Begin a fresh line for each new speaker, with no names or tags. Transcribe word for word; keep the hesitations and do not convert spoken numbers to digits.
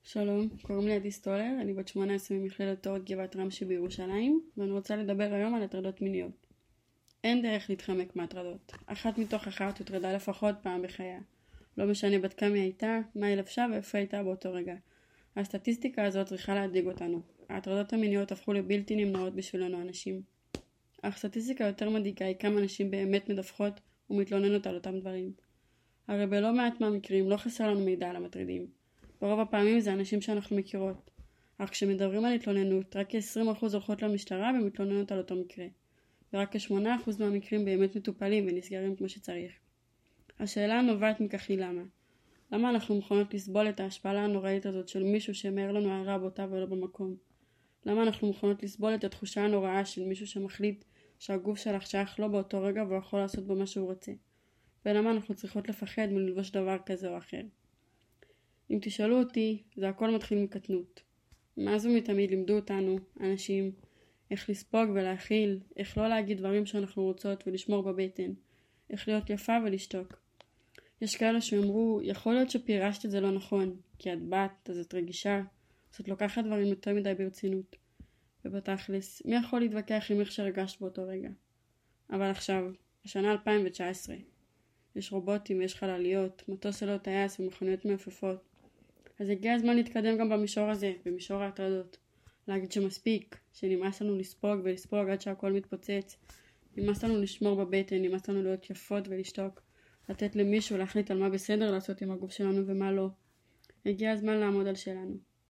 שלום, קוראים לי עדי סטולר, אני בת שמונה עשרה ממכללת אורות גבעת רם שבירושלים, ואני רוצה לדבר היום על הטרדות מיניות. אין דרך להתחמק מהטרדות. אחת מתוך אחת הוטרדה לפחות פעם בחייה. לא משנה בת כמה היא הייתה, מה היא לבשה ואיפה הייתה באותו רגע. הסטטיסטיקה הזאת צריכה להדאיג אותנו. ההטרדות המיניות הפכו לבלתי נמנעות בשבילנו אנשים. אך סטטיסטיקה יותר מדאיגה היא כמה נשים באמת מדווחות ומתלוננות על אותם דברים. הרי בלא מעט מהמקרים לא חסר לנו מידע על המטרידים. ברוב הפעמים זה אנשים שאנחנו מכירות. אך כשמדברים על התלוננות, רק כ-עשרים אחוז הולכות למשטרה ומתלוננות על אותו מקרה. ורק כ-שמונה אחוז מהמקרים באמת מטופלים ונסגרים כמו שצריך. השאלה הנובעת מכך היא למה. למה אנחנו מוכנות לסבול את ההשפלה הנוראית הזאת של מישהו שמאר לנו הערה בוטה ולא במקום? למה אנחנו מוכנות לסבול את התחושה הנוראה של מישהו שמחליט שהגוף שלך שייך לא באותו רגע והוא יכול לעשות בו מה שהוא רוצה? ולמה אנחנו צריכות לפחד מללבוש דבר כזה או אחר? אם תשאלו אותי, זה הכל מתחיל מקטנות. מאז ומתמיד לימדו אותנו, אנשים, איך לספוג ולהכיל, איך לא להגיד דברים שאנחנו רוצות ולשמור בבטן, איך להיות יפה ולשתוק. יש כאלה שאמרו, יכול להיות שפירשת את זה לא נכון, כי את בת, אז את רגישה, אז את לוקחת דברים יותר מדי ברצינות. ובתכלס, מי יכול להתווכח עם איך שהרגשת באותו רגע? אבל עכשיו, השנה אלפיים תשע עשרה, יש רובוטים ויש חלליות, מטוס ללא טייס ומכוניות מעופפות. אז הגיע הזמן להתקדם גם במישור הזה, במישור ההטרדות. להגיד שמספיק, שנמאס לנו לספוג ולספוג עד שהכל מתפוצץ. נמאס לנו לשמור בבטן, נמאס לנו להיות יפות ולשתוק. לתת למישהו להחליט על מה בסדר לעשות עם הגוף שלנו ומה לא. הגיע הזמן לעמוד על שלנו.